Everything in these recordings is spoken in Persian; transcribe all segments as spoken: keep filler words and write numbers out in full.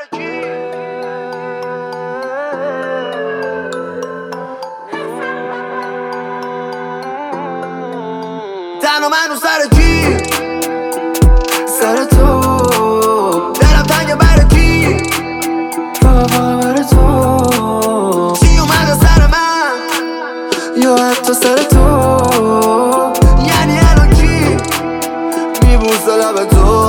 سر کی؟ تنها منو سر کی؟ سر تو دلم تنگه برای کی؟ فقط برای تو چی اومده سر من؟ یا حتی سر تو یعنی الان کی؟ میبوسه لب تو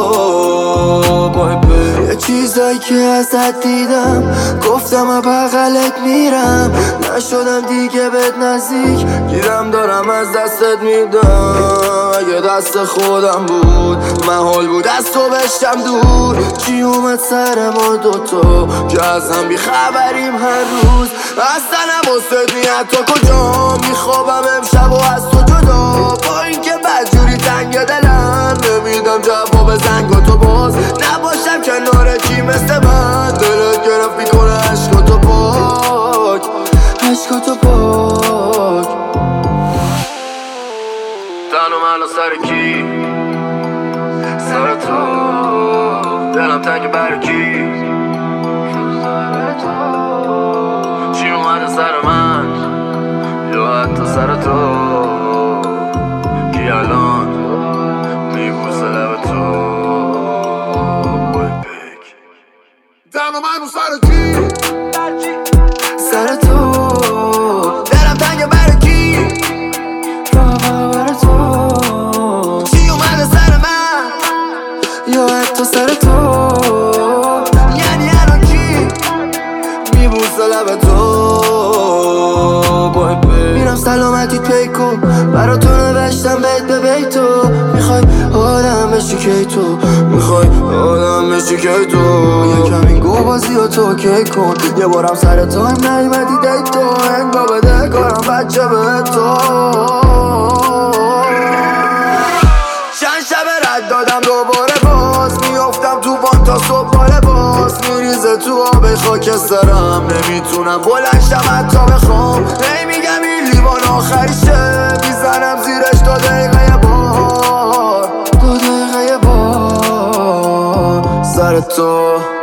یه چیزایی که ازت دیدم گفتم بغلت میرم، نشدم دیگه بهت نزدیک، گیرم دارم از دستت میدم. اگه دست خودم بود محال بود از تو بشم دور. چی اومد سر ما دوتا که از هم بیخبریم هر روز؟ اصلا نباست میاد تو کجا میخوابم امشب و از تو جدا، با اینکه بدجوری تنگ دلم نمیدم جواب زنگ تو باز نباشم کنار کی مثل من. دلت گرفت میکنه عشقاتو پاک، عشقاتو پاک. تنها منو سر کی؟ سر تو دلم تنگه برای کی؟ چی اومده سر من؟ یا حتی سر تو کی الان میبوسه لب تو؟ تنها منو سر کی؟ سر تو دلم تنگه برای کی؟ فقط برای تو چی اومده سر من؟ یا حتی سر تو یعنی الان کی؟ میبوسه لب تو میرم سلامتی پیکو برا تو نوشتم بیت به بیتو. میخوای آدم بشی کی تو، میخوای آدم بشی کی تو. یکم این گو بازی و تو کی کن، یه بارم سر تو هم نیمدی دیت تو. انگا بده کارم بچه به تو. چند شب رد دادم دوباره باز میافتم تو بان تا صبح بال باز میریزه تو آب خاکسترم، نمیتونم بلند شم حتی بخوام. نمیگم این لیوان آخریشه، میزنم زیرش دو دقیقه بار، دو دقیقه بار. سر تو